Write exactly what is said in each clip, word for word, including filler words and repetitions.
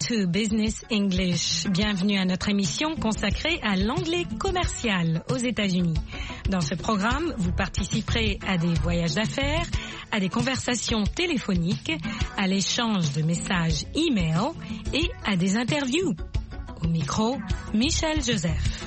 to Business English. Bienvenue à notre émission consacrée à l'anglais commercial aux États-Unis. Dans ce programme, vous participerez à des voyages d'affaires, à des conversations téléphoniques, à l'échange de messages e-mail et à des interviews. Au micro, Michel Joseph.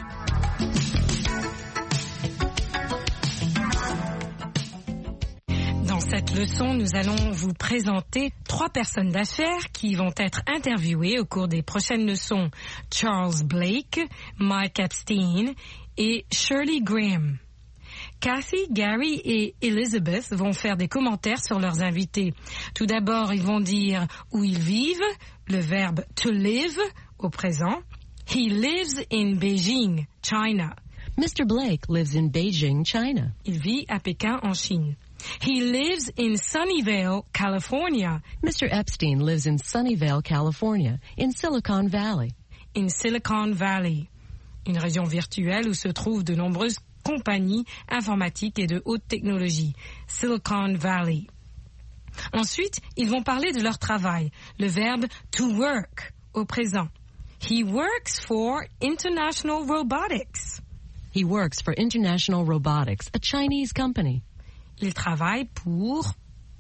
Dans cette leçon, nous allons vous présenter trois personnes d'affaires qui vont être interviewées au cours des prochaines leçons. Charles Blake, Mike Epstein et Shirley Graham. Kathy, Gary et Elizabeth vont faire des commentaires sur leurs invités. Tout d'abord, ils vont dire où ils vivent, le verbe to live au présent. He lives in Beijing, China. Mister Blake lives in Beijing, China. Il vit à Pékin, en Chine. He lives in Sunnyvale, California. Mister Epstein lives in Sunnyvale, California, in Silicon Valley. In Silicon Valley, une région virtuelle où se trouvent de nombreuses compagnies informatiques et de haute technologie. Silicon Valley. Ensuite, ils vont parler de leur travail, le verbe to work au présent. He works for International Robotics. He works for International Robotics, a Chinese company. Il travaille pour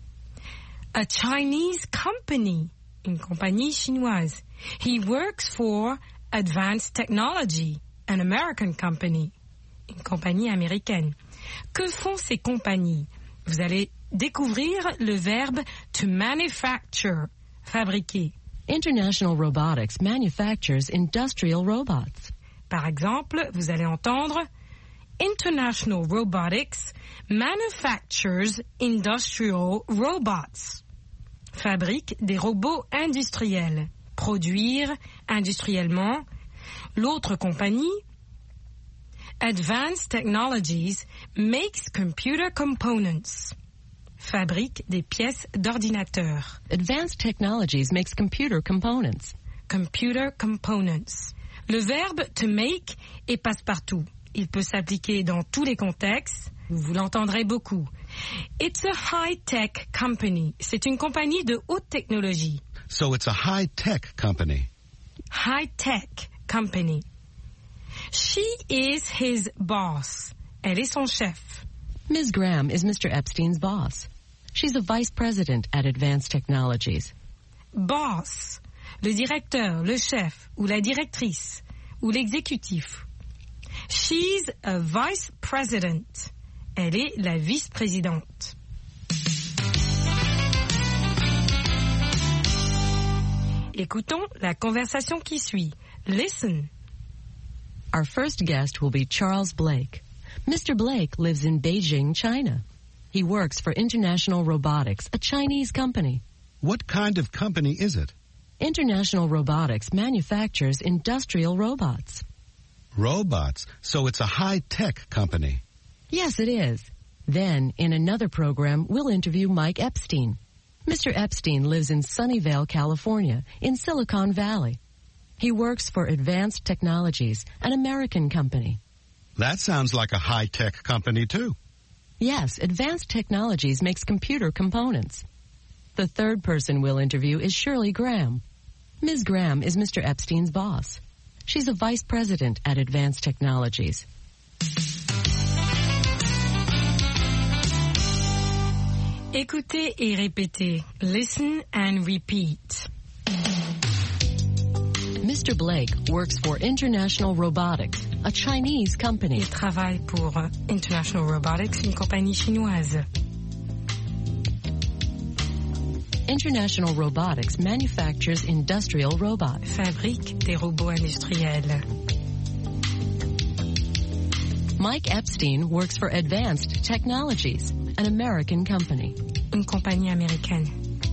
a Chinese company, une compagnie chinoise. He works for Advanced Technology, an American company, une compagnie américaine. Que font ces compagnies? Vous allez découvrir le verbe to manufacture, fabriquer. International Robotics manufactures industrial robots. Par exemple, vous allez entendre International Robotics manufactures industrial robots. Fabrique des robots industriels. Produire industriellement. L'autre compagnie, Advanced Technologies, makes computer components. Fabrique des pièces d'ordinateur. Advanced Technologies makes computer components. Computer components. Le verbe to make est passe-partout. Il peut s'appliquer dans tous les contextes. Vous l'entendrez beaucoup. It's a high-tech company. C'est une compagnie de haute technologie. So it's a high-tech company. High-tech company. She is his boss. Elle est son chef. Miz Graham is Mister Epstein's boss. She's a vice president at Advanced Technologies. Boss, le directeur, le chef, ou la directrice, ou l'exécutif. She's a vice president. Elle est la vice-présidente. Écoutons la conversation qui suit. Listen. Our first guest will be Charles Blake. Mister Blake lives in Beijing, China. He works for International Robotics, a Chinese company. What kind of company is it? International Robotics manufactures industrial robots. Robots, so it's a high-tech company. Yes, it is. Then, in another program, we'll interview Mike Epstein. Mister Epstein lives in Sunnyvale, California, in Silicon Valley. He works for Advanced Technologies, an American company. That sounds like a high-tech company, too. Yes, Advanced Technologies makes computer components. The third person we'll interview is Shirley Graham. Miz Graham is Mister Epstein's boss. She's a vice president at Advanced Technologies. Écoutez et répétez. Listen and repeat. Mister Blake works for International Robotics, a Chinese company. Il travaille pour International Robotics, une compagnie chinoise. International Robotics manufactures industrial robots. Fabrique des robots industriels. Mike Epstein works for Advanced Technologies, an American company. Une compagnie américaine.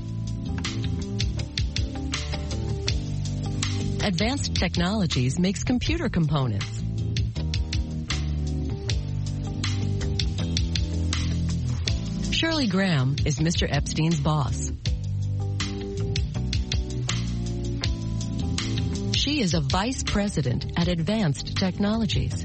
Advanced Technologies makes computer components. Shirley Graham is Mister Epstein's boss. She is a vice president at Advanced Technologies.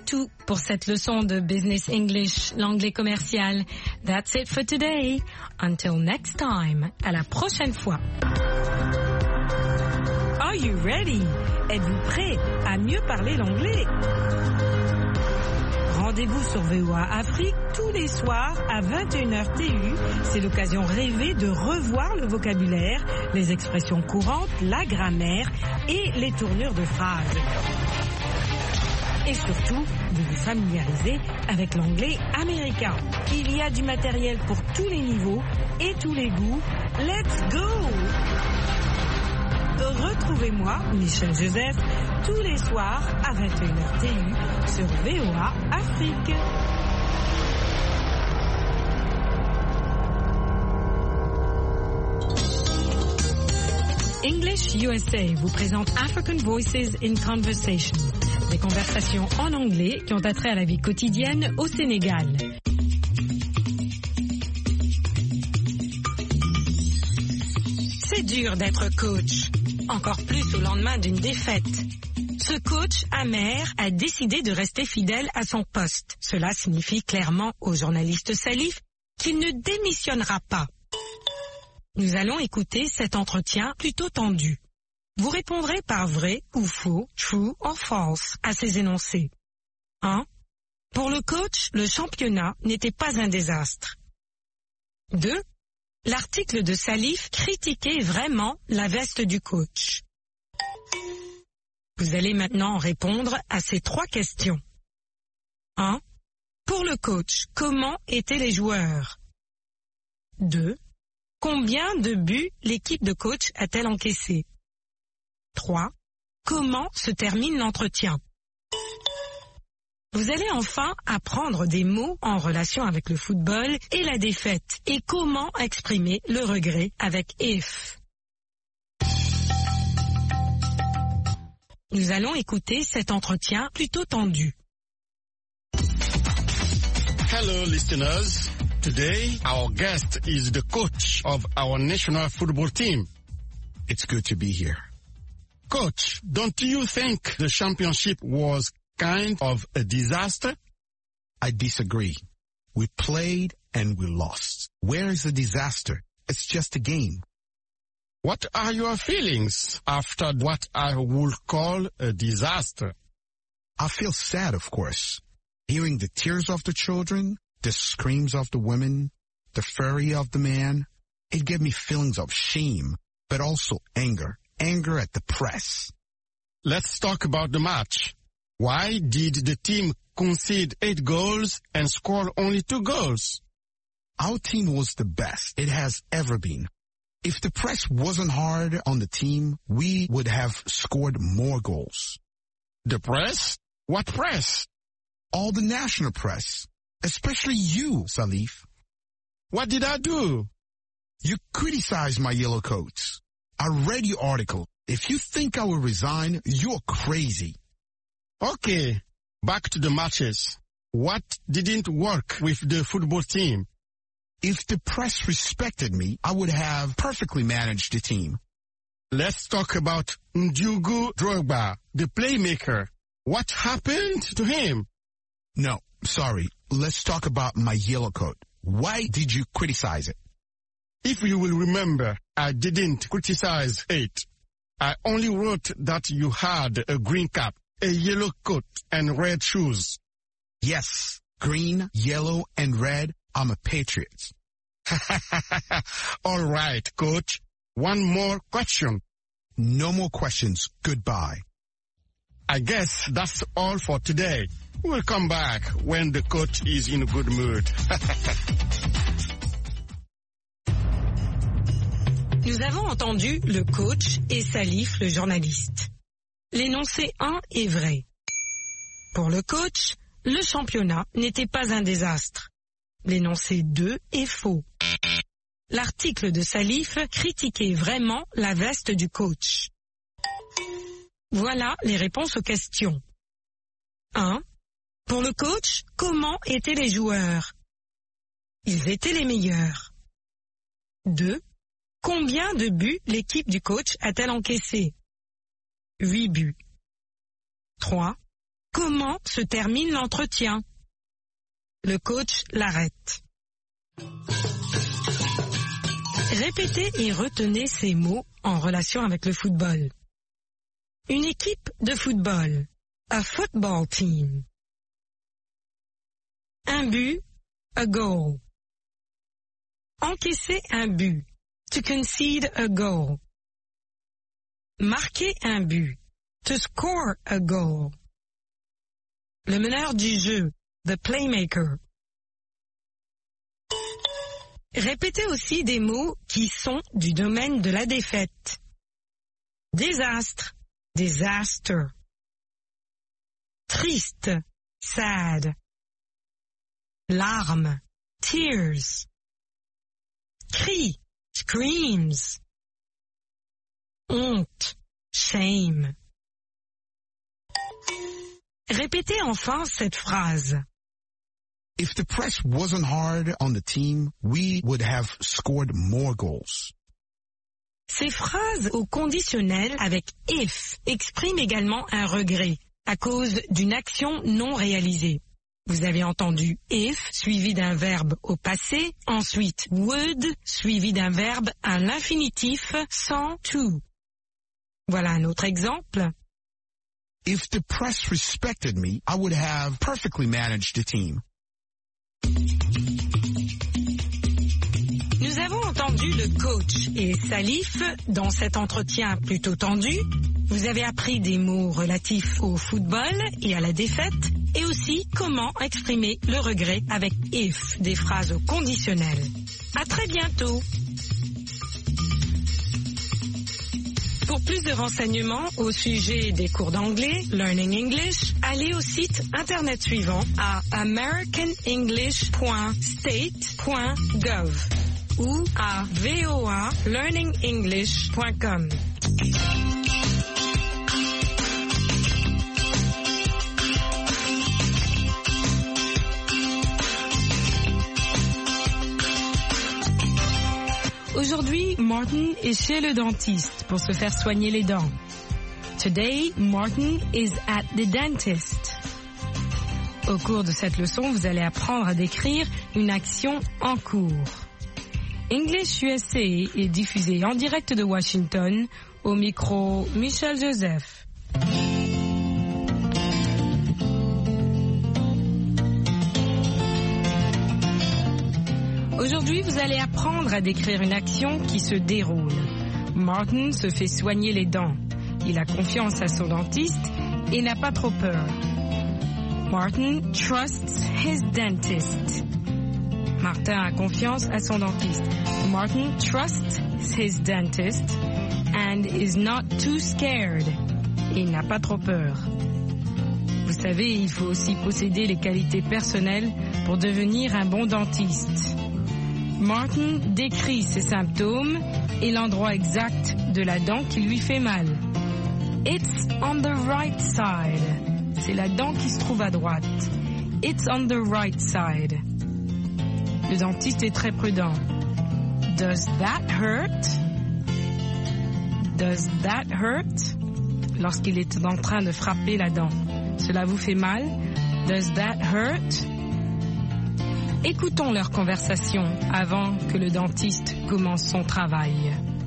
C'est tout pour cette leçon de Business English, l'anglais commercial. That's it for today. Until next time. À la prochaine fois. Are you ready? Êtes-vous prêt à mieux parler l'anglais? Rendez-vous sur V O A Afrique tous les soirs à vingt et une heures T U. C'est l'occasion rêvée de revoir le vocabulaire, les expressions courantes, la grammaire et les tournures de phrases. Et surtout, de vous familiariser avec l'anglais américain. Il y a du matériel pour tous les niveaux et tous les goûts. Let's go! Retrouvez-moi, Michel Joseph, tous les soirs à vingt et une heures T U sur V O A Afrique. English U S A vous présente African Voices in Conversation, des conversations en anglais qui ont attrait à la vie quotidienne au Sénégal. C'est dur d'être coach, encore plus au lendemain d'une défaite. Ce coach amer a décidé de rester fidèle à son poste. Cela signifie clairement au journaliste Salif qu'il ne démissionnera pas. Nous allons écouter cet entretien plutôt tendu. Vous répondrez par vrai ou faux, true or false, à ces énoncés. un. Pour le coach, le championnat n'était pas un désastre. deux. L'article de Salif critiquait vraiment la veste du coach. Vous allez maintenant répondre à ces trois questions. un. Pour le coach, comment étaient les joueurs? deux. Combien de buts l'équipe de coach a-t-elle encaissé? trois. Comment se termine l'entretien? Vous allez enfin apprendre des mots en relation avec le football et la défaite et comment exprimer le regret avec if. Nous allons écouter cet entretien plutôt tendu. Hello, listeners. Today, our guest is the coach of our national football team. It's good to be here. Coach, don't you think the championship was kind of a disaster? I disagree. We played and we lost. Where is the disaster? It's just a game. What are your feelings after what I would call a disaster? I feel sad, of course. Hearing the tears of the children, the screams of the women, the fury of the man, it gave me feelings of shame, but also anger. Anger at the press. Let's talk about the match. Why did the team concede eight goals and score only two goals? Our team was the best it has ever been. If the press wasn't hard on the team, we would have scored more goals. The press? What press? All the national press. Especially you, Salif. What did I do? You criticized my yellow coats. I read your article. If you think I will resign, you're crazy. Okay, back to the matches. What didn't work with the football team? If the press respected me, I would have perfectly managed the team. Let's talk about Ndiogu Drogba, the playmaker. What happened to him? No, sorry. Let's talk about my yellow coat. Why did you criticize it? If you will remember, I didn't criticize it. I only wrote that you had a green cap, a yellow coat, and red shoes. Yes, green, yellow, and red. I'm a patriot. All right, coach. One more question. No more questions. Goodbye. I guess that's all for today. We'll come back when the coach is in a good mood. Nous avons entendu le coach et Salif, le journaliste. L'énoncé un est vrai. Pour le coach, le championnat n'était pas un désastre. L'énoncé deux est faux. L'article de Salif critiquait vraiment la veste du coach. Voilà les réponses aux questions. un. Pour le coach, comment étaient les joueurs? Ils étaient les meilleurs. deux. Combien de buts l'équipe du coach a-t-elle encaissé? huit buts. trois. comment se termine l'entretien. Le coach l'arrête. Répétez et retenez ces mots en relation avec le football. Une équipe de football. A football team. Un but. A goal. Encaisser un but. To concede a goal. Marquer un but. To score a goal. Le meneur du jeu. The playmaker. Répétez aussi des mots qui sont du domaine de la défaite. Désastre. Disaster. Triste. Sad. Larmes. Tears. Cri. Screams. Honte. Shame. Répétez enfin cette phrase. If the press wasn't hard on the team, we would have scored more goals. Ces phrases au conditionnel avec if expriment également un regret à cause d'une action non réalisée. Vous avez entendu if suivi d'un verbe au passé, ensuite would suivi d'un verbe à l'infinitif sans to. Voilà un autre exemple. If the press respected me, I would have perfectly managed the team. Nous avons entendu le coach et Salif dans cet entretien plutôt tendu. Vous avez appris des mots relatifs au football et à la défaite et aussi comment exprimer le regret avec if, des phrases conditionnelles. À très bientôt. Pour plus de renseignements au sujet des cours d'anglais, Learning English, allez au site internet suivant à american english point state point gov ou à v o a learning english point com. Aujourd'hui, Martin est chez le dentiste pour se faire soigner les dents. Today, Martin is at the dentist. Au cours de cette leçon, vous allez apprendre à décrire une action en cours. English U S A est diffusé en direct de Washington, au micro Michel Joseph. Aujourd'hui, vous allez apprendre à décrire une action qui se déroule. Martin se fait soigner les dents. Il a confiance à son dentiste et n'a pas trop peur. Martin trusts his dentist. Martin a confiance à son dentiste. Martin trusts his dentist and is not too scared. Et il n'a pas trop peur. Vous savez, il faut aussi posséder les qualités personnelles pour devenir un bon dentiste. Martin décrit ses symptômes et l'endroit exact de la dent qui lui fait mal. It's on the right side. C'est la dent qui se trouve à droite. It's on the right side. Le dentiste est très prudent. Does that hurt? Does that hurt? Lorsqu'il est en train de frapper la dent. Cela vous fait mal? Does that hurt? Écoutons leur conversation avant que le dentiste commence son travail.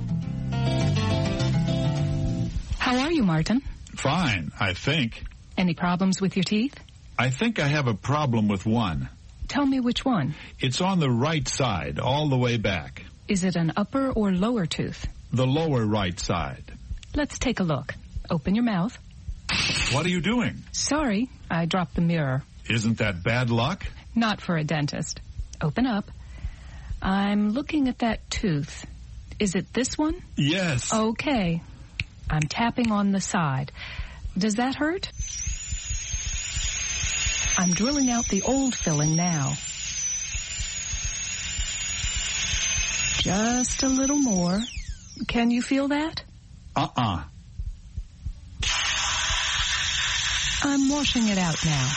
How are you, Martin? Fine, I think. Any problems with your teeth? I think I have a problem with one. Tell me which one. It's on the right side, all the way back. Is it an upper or lower tooth? The lower right side. Let's take a look. Open your mouth. What are you doing? Sorry, I dropped the mirror. Isn't that bad luck? Not for a dentist. Open up. I'm looking at that tooth. Is it this one? Yes. Okay. I'm tapping on the side. Does that hurt? I'm drilling out the old filling now. Just a little more. Can you feel that? Uh-uh. I'm washing it out now.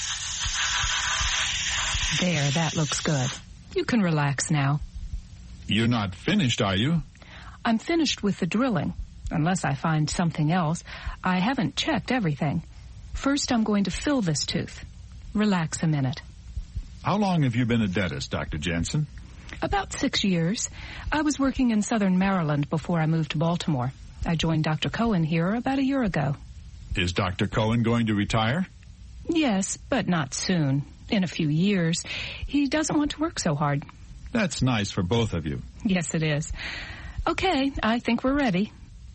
There, that looks good. You can relax now. You're not finished, are you? I'm finished with the drilling, unless I find something else. I haven't checked everything. First, I'm going to fill this tooth. Relax a minute. How long have you been a dentist, Doctor Jensen? About six years. I was working in southern Maryland before I moved to Baltimore. I joined Doctor Cohen here about a year ago. Is Doctor Cohen going to retire? Yes, but not soon. In a few years. He doesn't want to work so hard. That's nice for both of you. Yes, it is. Okay, I think we're ready.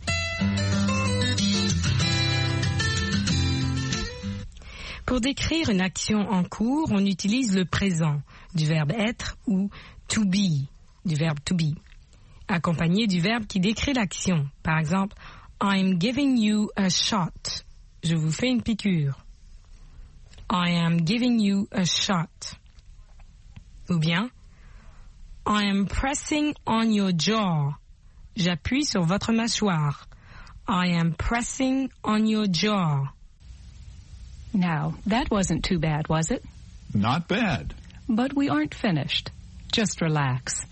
Pour décrire une action en cours, on utilise le présent du verbe être ou to be du verbe to be, accompagné du verbe qui décrit l'action. Par exemple, I'm giving you a shot. Je vous fais une piqûre. I am giving you a shot. Ou bien, I am pressing on your jaw. J'appuie sur votre mâchoire. I am pressing on your jaw. Now, that wasn't too bad, was it? Not bad. But we aren't finished. Just relax.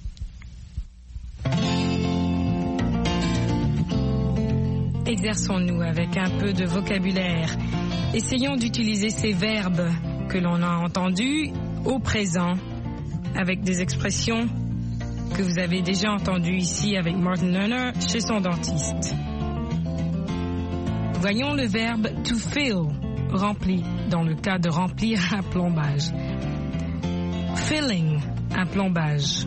Exerçons-nous avec un peu de vocabulaire. Essayons d'utiliser ces verbes que l'on a entendus au présent avec des expressions que vous avez déjà entendues ici avec Martin Lerner chez son dentiste. Voyons le verbe to fill, rempli, dans le cas de remplir un plombage. Filling, un plombage.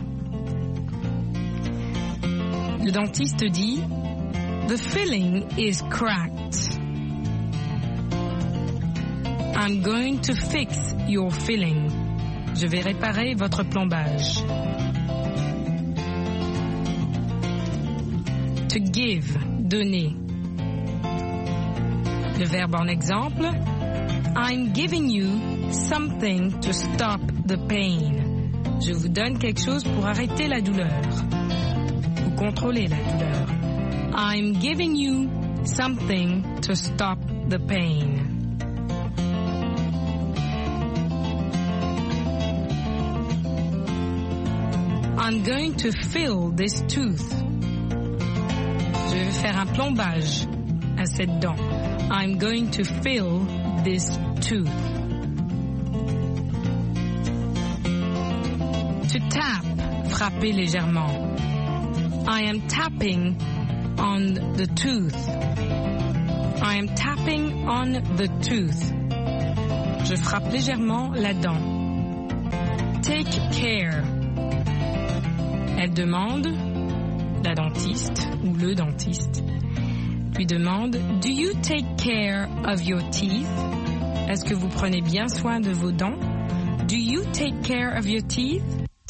Le dentiste dit The filling is cracked. I'm going to fix your filling. Je vais réparer votre plombage. To give, donner. Le verbe en exemple, I'm giving you something to stop the pain. Je vous donne quelque chose pour arrêter la douleur ou contrôler la douleur. I'm giving you something to stop the pain. I'm going to fill this tooth. Je vais faire un plombage à cette dent. I'm going to fill this tooth. To tap, frapper légèrement. I am tapping on the tooth. I am tapping on the tooth. Je frappe légèrement la dent. Take care. Elle demande, la dentiste ou le dentiste, lui demande, Do you take care of your teeth? Est-ce que vous prenez bien soin de vos dents? Do you take care of your teeth?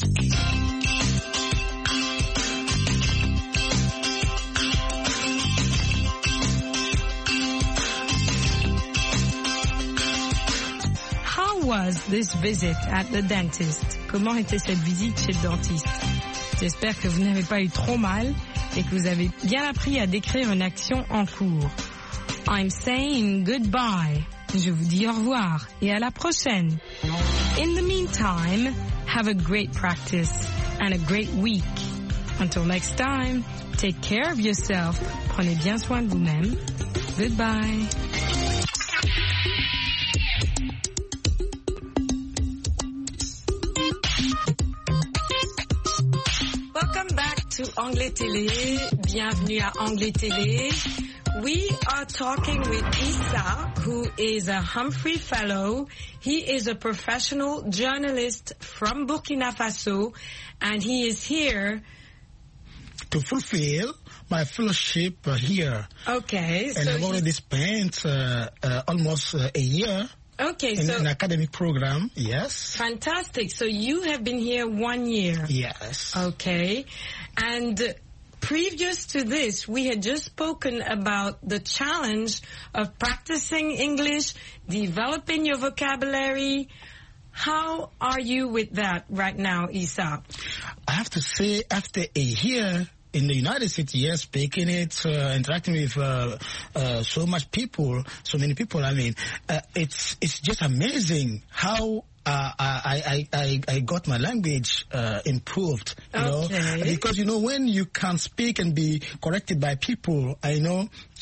How was this visit at the dentist? Comment était cette visite chez le dentiste? J'espère que vous n'avez pas eu trop mal et que vous avez bien appris à décrire une action en cours. I'm saying goodbye. Je vous dis au revoir et à la prochaine. In the meantime, have a great practice and a great week. Until next time, take care of yourself. Prenez bien soin de vous-même. Goodbye. To Anglais Télé, bienvenue à Anglais Télé. We are talking with Issa, who is a Humphrey Fellow. He is a professional journalist from Burkina Faso, and he is here to fulfill my fellowship uh, here. Okay. And so I've already spent uh, uh, almost uh, a year okay, in so an academic program, yes. Fantastic. So you have been here one year. Yes. Okay. And previous to this, we had just spoken about the challenge of practicing English, developing your vocabulary. How are you with that right now, Issa? I have to say, after a year in the United States, yes, speaking it, uh, interacting with uh, uh, so much people, so many people, I mean, uh, it's it's just amazing how Uh, I, I, I, I got my language uh, improved, you okay. know, because, you know, when you can speak and be corrected by people, I know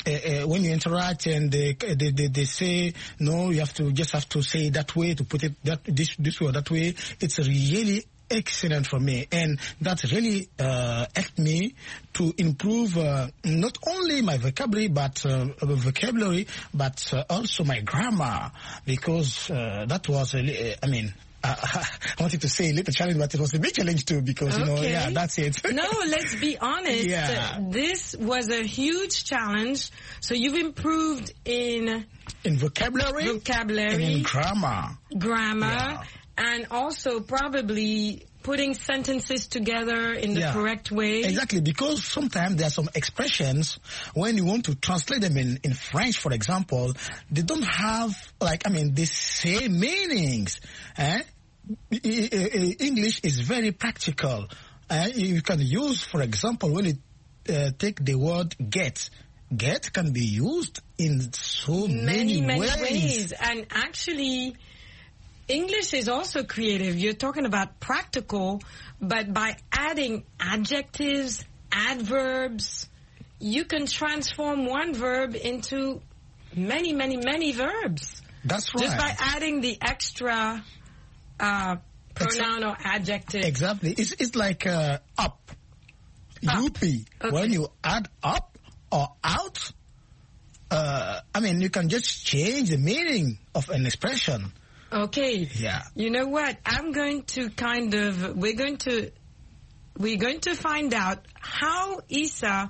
uh, uh, when you interact and they, they they they say no, you have to just have to say it that way, to put it that this this way or that way. It's really excellent for me, and that really uh, helped me to improve uh, not only my vocabulary but uh, vocabulary, but uh, also my grammar, because uh, that was a li- I mean. Uh, I wanted to say a little challenge, but it was a big challenge too, because, you know, Okay. yeah, that's it. No, let's be honest. Yeah. This was a huge challenge. So you've improved in In vocabulary, vocabulary, and in grammar. grammar, Yeah. and also probably putting sentences together in the Yeah. correct way. Exactly, because sometimes there are some expressions, when you want to translate them in, in French, for example, they don't have, like, I mean, the same meanings. Eh? I- I- I- English is very practical. Eh? You can use, for example, when you uh, take the word get, get can be used in so many, many, many ways. ways. And actually, English is also creative. You're talking about practical, but by adding adjectives, adverbs, you can transform one verb into many, many, many verbs. That's right. Just by adding the extra uh, pronoun or adjective. Exactly. It's it's like uh, up. Up. Youpie. Okay. When you add up or out, uh, I mean, you can just change the meaning of an expression. Okay. Yeah. You know what? I'm going to kind of, we're going to, we're going to find out how Issa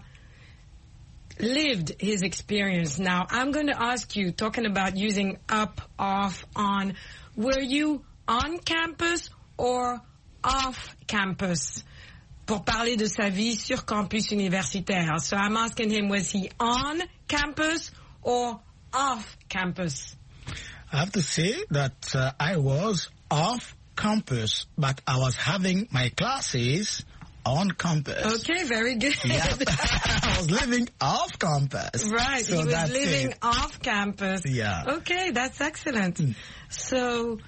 lived his experience. Now, I'm going to ask you, talking about using up, off, on, were you on campus or off campus? Pour parler de sa vie sur campus universitaire. So I'm asking him, was he on campus or off campus? I have to say that uh, I was off campus, but I was having my classes on campus. Okay, very good. Yeah. I was living off campus. Right, So he was that's living it. off campus. Yeah. Okay, that's excellent. So,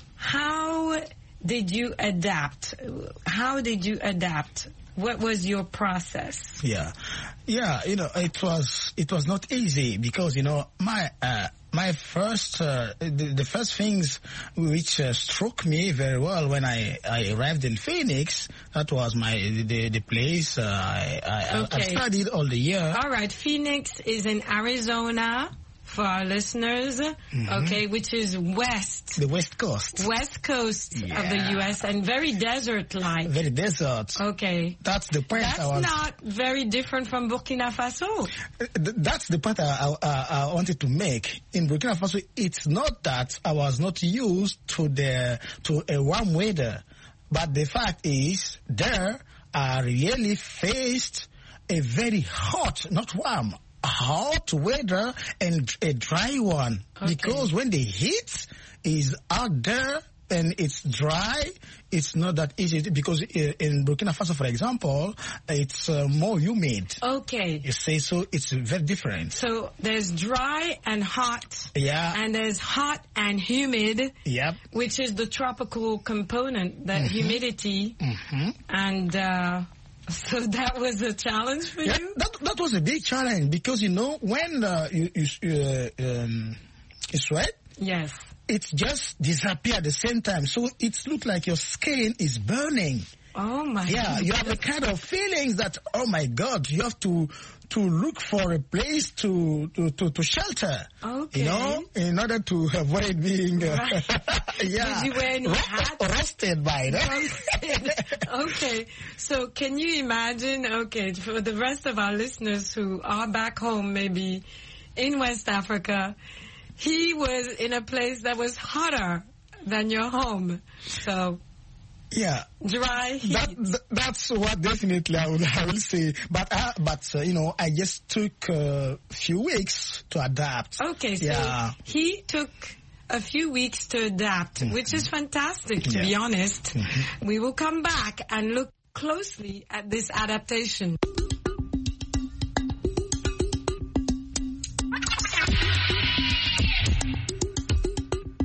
how did you adapt? How did you adapt? What was your process? Yeah, yeah. You know, it was it was not easy, because, you know, my uh, my first uh, the, the first things which uh, struck me very well when I, I arrived in Phoenix, that was my the the place uh, I I, Okay. I studied all the year. All right, Phoenix is in Arizona for our listeners, okay, which is west, The West Coast, west coast of the Yeah. U S and very desert-like. very desert. Okay. That's the point. That's I was, not very different from Burkina Faso. Th- That's the point I, I, I wanted to make. In Burkina Faso, it's not that I was not used to the to a warm weather, but the fact is, there I really faced a very hot, not warm, hot weather and a dry one. Okay. Because when the heat is out there and it's dry, it's not that easy, because uh, in Burkina Faso, for example, it's uh, more humid. Okay. You say so, it's very different. So there's dry and hot, Yeah. and there's hot and humid, Yep. which is the tropical component, the humidity. Mm-hmm. And uh, so that was a challenge for Yeah, you? that that was a big challenge, because, you know, when uh, you you uh, um, you sweat, Yes. it just disappears at the same time. So it looks like your skin is burning. Oh, my Yeah, you have a kind of feelings that, oh my God, you have to to look for a place to to, to, to shelter. Okay. You know, in order to avoid being uh, Right. yeah, Did you wear any ro- hat? roasted by that. Okay, so can you imagine, okay, for the rest of our listeners who are back home, maybe in West Africa, he was in a place that was hotter than your home. So, Yeah. dry heat. That, th- that's what definitely I will, I will say. But, uh, but uh, you know, I just took a few weeks to adapt. Okay, so Yeah. he took a few weeks to adapt, which is fantastic, to Yeah. be honest. We will come back and look closely at this adaptation.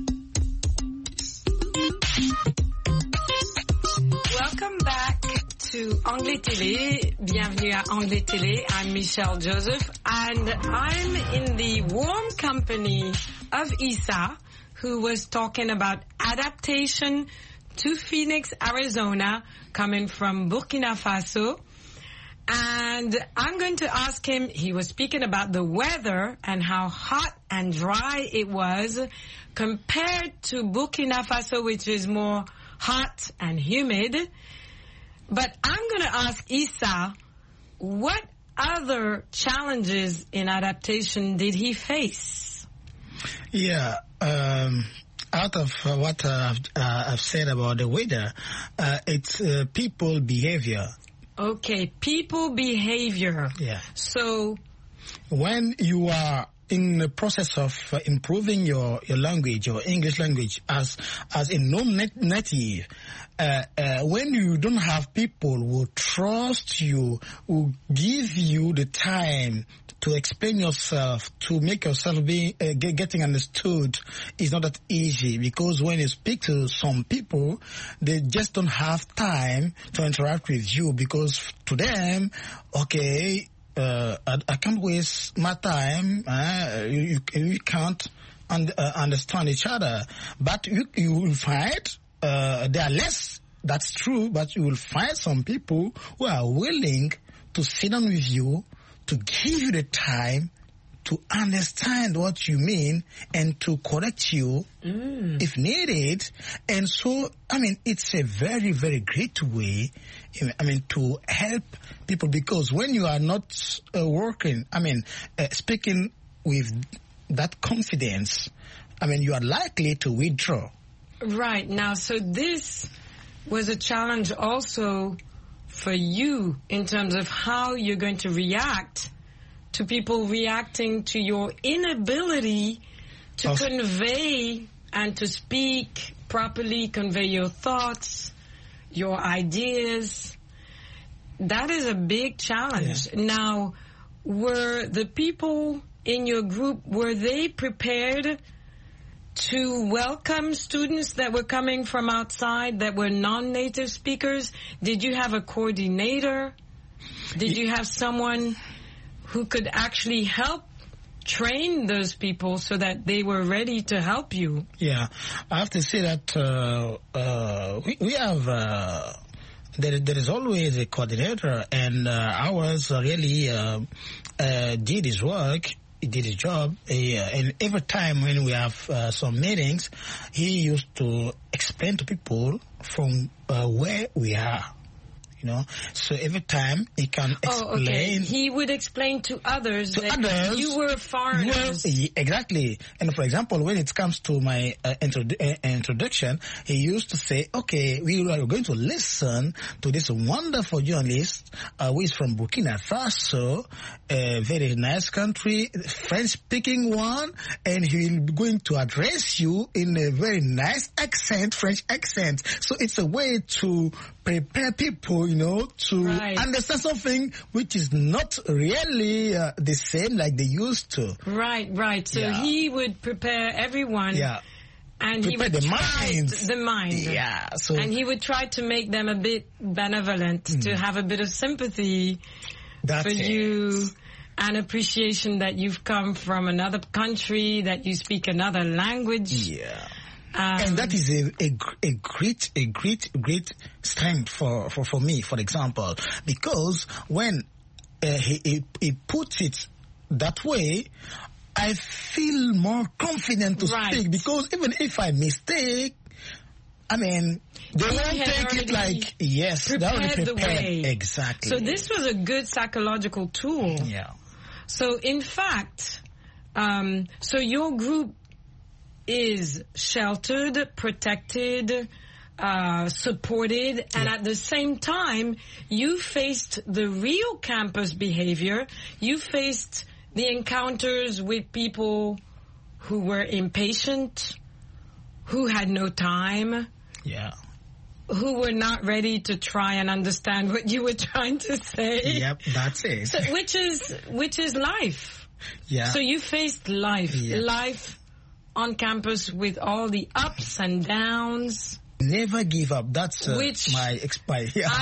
Welcome back to Anglais Télé. Bienvenue à Anglais Télé. I'm Michelle Joseph, and I'm in the warm company of Issa, who was talking about adaptation to Phoenix, Arizona, coming from Burkina Faso. And I'm going to ask him, he was speaking about the weather and how hot and dry it was compared to Burkina Faso, which is more hot and humid. But I'm going to ask Issa, what other challenges in adaptation did he face? Yeah, um, out of uh, what uh, uh, I've said about the weather, uh, it's uh, people behavior. Okay, people behavior. Yeah. So when you are in the process of uh, improving your, your language, your English language, as as a non-native, uh, uh, when you don't have people who trust you, who give you the time to explain yourself, to make yourself be uh, get, getting understood, is not that easy, because when you speak to some people, they just don't have time to interact with you, because to them, okay, Uh, I, I can't waste my time. Uh, you, you, you can't un uh, understand each other. But you, you will find uh, there are less. That's true. But you will find some people who are willing to sit down with you, to give you the time to understand what you mean and to correct you mm. if needed. And so, I mean, it's a very, very great way, I mean, to help people, because when you are not uh, working, I mean, uh, speaking with that confidence, I mean, you are likely to withdraw. Right. Now, so this was a challenge also for you in terms of how you're going to react to people reacting to your inability to also convey and to speak properly, convey your thoughts, your ideas. That is a big challenge. Yeah. Now, were the people in your group, were they prepared to welcome students that were coming from outside that were non-native speakers? Did you have a coordinator? Did you have someone who could actually help train those people so that they were ready to help you? Yeah, I have to say that uh, uh, we, we have, uh, there, there is always a coordinator, and uh, ours really uh, uh, did his work, he did his job, he, uh, and every time when we have uh, some meetings, he used to explain to people from uh, where we are. You know, so every time he can explain. Oh, okay. He would explain to others to that others, you were foreigners. Well, exactly. And for example, when it comes to my uh, introdu uh, introduction, he used to say, okay, we are going to listen to this wonderful journalist uh, who is from Burkina Faso, a very nice country, French-speaking one, and he will be going to address you in a very nice accent, French accent. So it's a way to prepare people, you know, to right. understand something which is not really uh, the same like they used to. Right, right. So yeah. he would prepare everyone. Yeah. And prepare he would the try minds. The mind. Yeah. So and he would try to make them a bit benevolent, mm. to have a bit of sympathy That's for it. you, and appreciation that you've come from another country, that you speak another language. Yeah. Um, and that is a, a, a great, a great, great strength for, for, for me, for example, because when uh, he, he, he puts it that way, I feel more confident to right. speak, because even if I mistake, I mean, they he won't take it like, yes, they already prepared. The way. Exactly. So this was a good psychological tool. Yeah. So in fact, um, so your group is sheltered, protected, uh, supported, and yeah. at the same time, you faced the real campus behavior. You faced the encounters with people who were impatient, who had no time, yeah, who were not ready to try and understand what you were trying to say. Yep, that's it. So, which is which is life. Yeah. So you faced life, yeah. life on campus with all the ups and downs. Never give up. That's uh, which my, my yeah.